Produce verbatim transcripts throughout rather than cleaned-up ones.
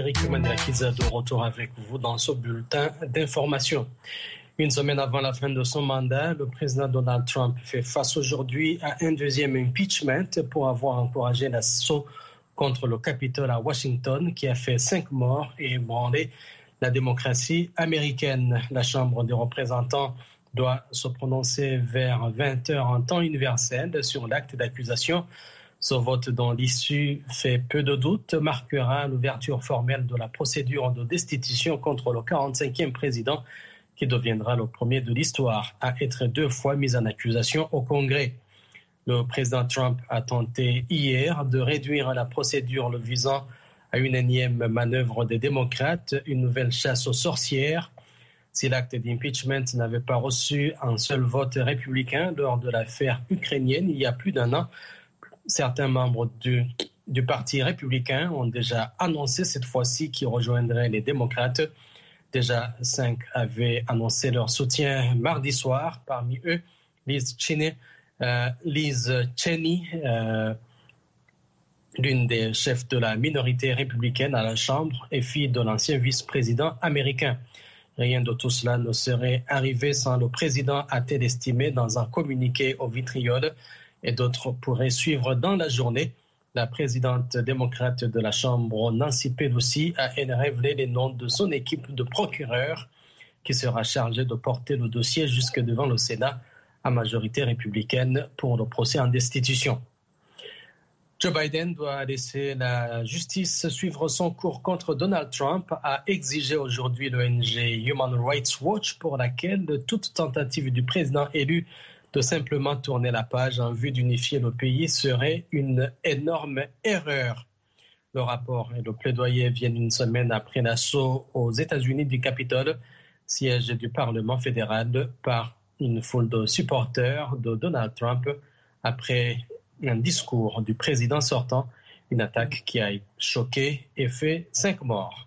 Eric Mandelakiza de retour avec vous dans ce bulletin d'information. Une semaine avant la fin de son mandat, le président Donald Trump fait face aujourd'hui à un deuxième impeachment pour avoir encouragé l'assaut contre le Capitole à Washington qui a fait cinq morts et ébranlé la démocratie américaine. La Chambre des représentants doit se prononcer vers vingt heures en temps universel sur l'acte d'accusation. Ce vote dont l'issue fait peu de doute marquera l'ouverture formelle de la procédure de destitution contre le quarante-cinquième président qui deviendra le premier de l'histoire à être deux fois mis en accusation au Congrès. Le président Trump a tenté hier de réduire la procédure le visant à une énième manœuvre des démocrates, une nouvelle chasse aux sorcières. Si l'acte d'impeachment n'avait pas reçu un seul vote républicain lors de l'affaire ukrainienne il y a plus d'un an, certains membres du, du Parti républicain ont déjà annoncé cette fois-ci qu'ils rejoindraient les démocrates. Déjà, cinq avaient annoncé leur soutien mardi soir. Parmi eux, Liz Cheney, euh, Liz Cheney euh, l'une des chefs de la minorité républicaine à la Chambre et fille de l'ancien vice-président américain. Rien de tout cela ne serait arrivé sans le président, a-t-elle estimé dans un communiqué au vitriol, et d'autres pourraient suivre dans la journée. La présidente démocrate de la Chambre, Nancy Pelosi, a elle révélé les noms de son équipe de procureurs qui sera chargée de porter le dossier jusque devant le Sénat à majorité républicaine pour le procès en destitution. Joe Biden doit laisser la justice suivre son cours contre Donald Trump, a exigé aujourd'hui l'O N G Human Rights Watch, pour laquelle toute tentative du président élu de simplement tourner la page en vue d'unifier le pays serait une énorme erreur. Le rapport et le plaidoyer viennent une semaine après l'assaut aux États-Unis du Capitole, siège du Parlement fédéral, par une foule de supporters de Donald Trump après un discours du président sortant, une attaque qui a choqué et fait cinq morts.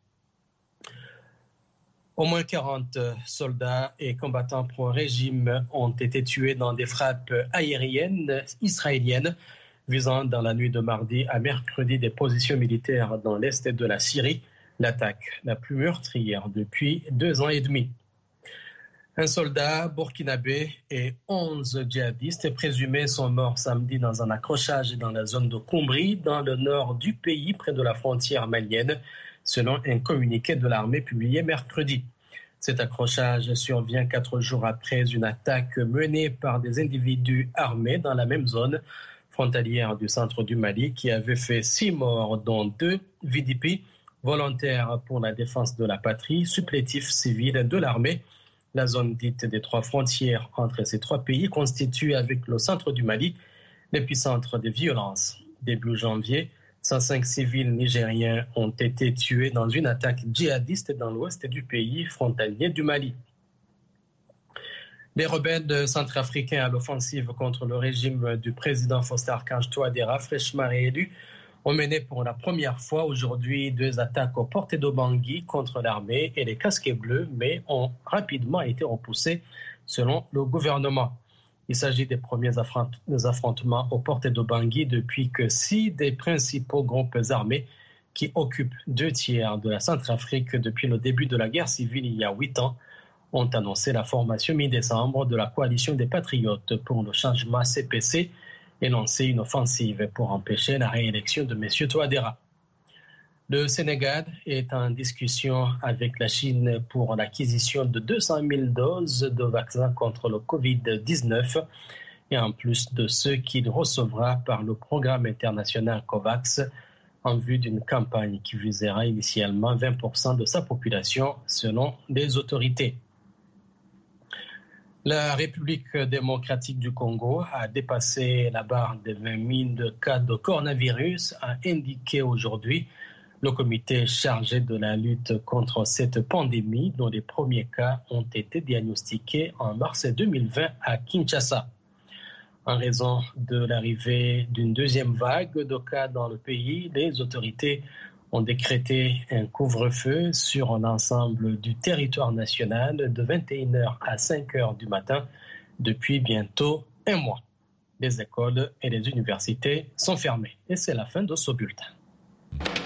Au moins quarante soldats et combattants pro-régime ont été tués dans des frappes aériennes israéliennes visant dans la nuit de mardi à mercredi des positions militaires dans l'est de la Syrie, l'attaque la plus meurtrière depuis deux ans et demi. Un soldat burkinabé et onze djihadistes présumés sont morts samedi dans un accrochage dans la zone de Koumbri, dans le nord du pays, près de la frontière malienne, selon un communiqué de l'armée publié mercredi. Cet accrochage survient quatre jours après une attaque menée par des individus armés dans la même zone frontalière du centre du Mali qui avait fait six morts, dont deux V D P, volontaires pour la défense de la patrie, supplétifs civils de l'armée. La zone dite des trois frontières entre ces trois pays constitue avec le centre du Mali l'épicentre des violences. Début janvier, cent cinq civils nigériens ont été tués dans une attaque djihadiste dans l'ouest du pays frontalier du Mali. Les rebelles centrafricains à l'offensive contre le régime du président Faustin-Archange Touadéra, fraîchement réélu, ont mené pour la première fois aujourd'hui deux attaques aux portes de Bangui contre l'armée et les casquets bleus, mais ont rapidement été repoussés selon le gouvernement. Il s'agit des premiers affrontements aux portes de Bangui depuis que six des principaux groupes armés qui occupent deux tiers de la Centrafrique depuis le début de la guerre civile il y a huit ans ont annoncé la formation mi-décembre de la coalition des Patriotes pour le changement C P C et lancé une offensive pour empêcher la réélection de M. Touadéra. Le Sénégal est en discussion avec la Chine pour l'acquisition de deux cent mille doses de vaccins contre le covid dix-neuf et en plus de ceux qu'il recevra par le programme international COVAX en vue d'une campagne qui visera initialement vingt pour cent de sa population selon les autorités. La République démocratique du Congo a dépassé la barre des vingt mille cas de coronavirus, a indiqué aujourd'hui le comité chargé de la lutte contre cette pandémie, dont les premiers cas ont été diagnostiqués en mars deux mille vingt à Kinshasa. En raison de l'arrivée d'une deuxième vague de cas dans le pays, les autorités ont décrété un couvre-feu sur l'ensemble du territoire national de vingt et une heures à cinq heures du matin depuis bientôt un mois. Les écoles et les universités sont fermées. Et c'est la fin de ce bulletin.